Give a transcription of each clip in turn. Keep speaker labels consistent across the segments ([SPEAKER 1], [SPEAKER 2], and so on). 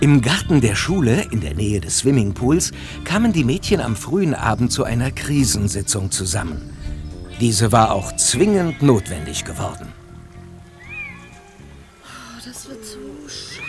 [SPEAKER 1] Im Garten der Schule, in der Nähe des Swimmingpools, kamen die Mädchen am frühen Abend zu einer Krisensitzung zusammen. Diese war auch zwingend notwendig geworden.
[SPEAKER 2] Das wird so scheiße.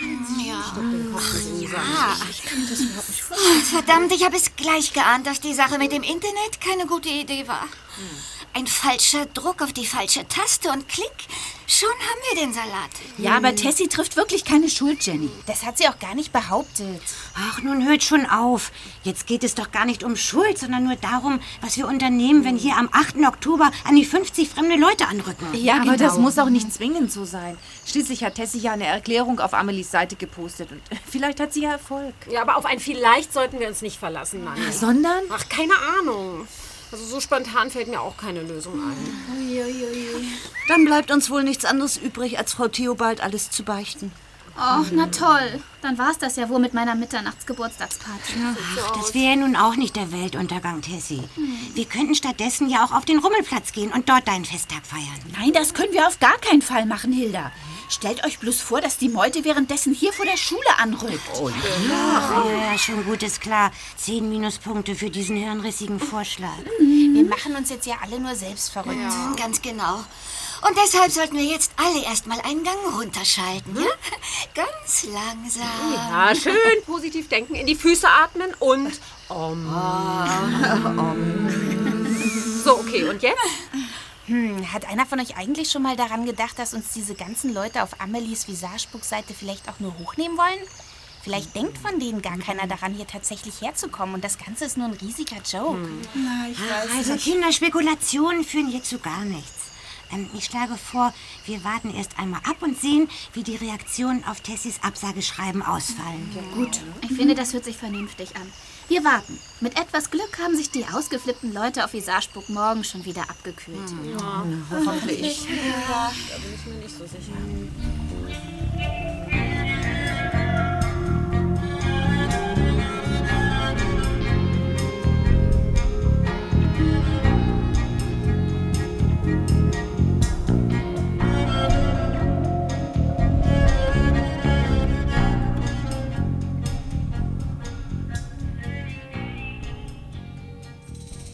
[SPEAKER 3] Ich kann mir das überhaupt nicht vorstellen.
[SPEAKER 4] Verdammt, ich habe es gleich geahnt, dass die Sache mit dem Internet keine gute Idee war. Ein falscher Druck auf die falsche Taste und klick, schon haben wir den Salat.
[SPEAKER 3] Ja, aber Tessie trifft wirklich keine Schuld, Jenny. Das hat sie auch gar nicht behauptet.
[SPEAKER 5] Ach, nun hört schon auf. Jetzt geht es doch gar nicht um Schuld, sondern nur darum, was wir unternehmen, wenn hier am 8. Oktober an die 50 fremde Leute anrücken.
[SPEAKER 2] Ja, aber das muss auch nicht zwingend so sein. Schließlich hat Tessie ja eine Erklärung auf Amelies Seite gepostet und vielleicht hat sie ja Erfolg.
[SPEAKER 6] Ja, aber auf ein Vielleicht sollten wir uns nicht verlassen, Mann.
[SPEAKER 2] Sondern?
[SPEAKER 6] Ach, keine Ahnung. Also so spontan fällt mir auch keine Lösung ein.
[SPEAKER 7] Uiuiui. Dann bleibt uns wohl nichts anderes übrig, als Frau Theobald alles zu beichten.
[SPEAKER 8] Och, na toll. Dann war's das ja wohl mit meiner Mitternachtsgeburtstagsparty.
[SPEAKER 5] Ach, das wäre ja nun auch nicht der Weltuntergang, Tessie. Wir könnten stattdessen ja auch auf den Rummelplatz gehen und dort deinen Festtag feiern.
[SPEAKER 3] Nein, das können wir auf gar keinen Fall machen, Hilda. Stellt euch bloß vor, dass die Meute währenddessen hier vor der Schule anrückt.
[SPEAKER 5] Ja, schon gut, ist klar. 10 Minuspunkte für diesen hirnrissigen Vorschlag.
[SPEAKER 3] Wir machen uns jetzt ja alle nur selbst verrückt.
[SPEAKER 4] Ja. Ganz genau. Und deshalb sollten wir jetzt alle erstmal einen Gang runterschalten, ja? Ganz langsam.
[SPEAKER 6] Ja, schön positiv denken, in die Füße atmen und So, okay, und jetzt?
[SPEAKER 3] Hat einer von euch eigentlich schon mal daran gedacht, dass uns diese ganzen Leute auf Amelies Visagespuck-Seite vielleicht auch nur hochnehmen wollen? Vielleicht denkt von denen gar keiner daran, hier tatsächlich herzukommen und das Ganze ist nur ein riesiger Joke.
[SPEAKER 7] Na, ich weiß
[SPEAKER 5] Also
[SPEAKER 7] nicht.
[SPEAKER 5] Kinderspekulationen führen hier zu gar nichts. Ich schlage vor, wir warten erst einmal ab und sehen, wie die Reaktionen auf Tessies Absageschreiben ausfallen.
[SPEAKER 8] Ja, gut. Ich finde, das hört sich vernünftig an. Wir warten. Mit etwas Glück haben sich die ausgeflippten Leute auf Visagespuck morgen schon wieder abgekühlt.
[SPEAKER 6] Ja, hoffentlich. Ja, da bin ich mir nicht so sicher.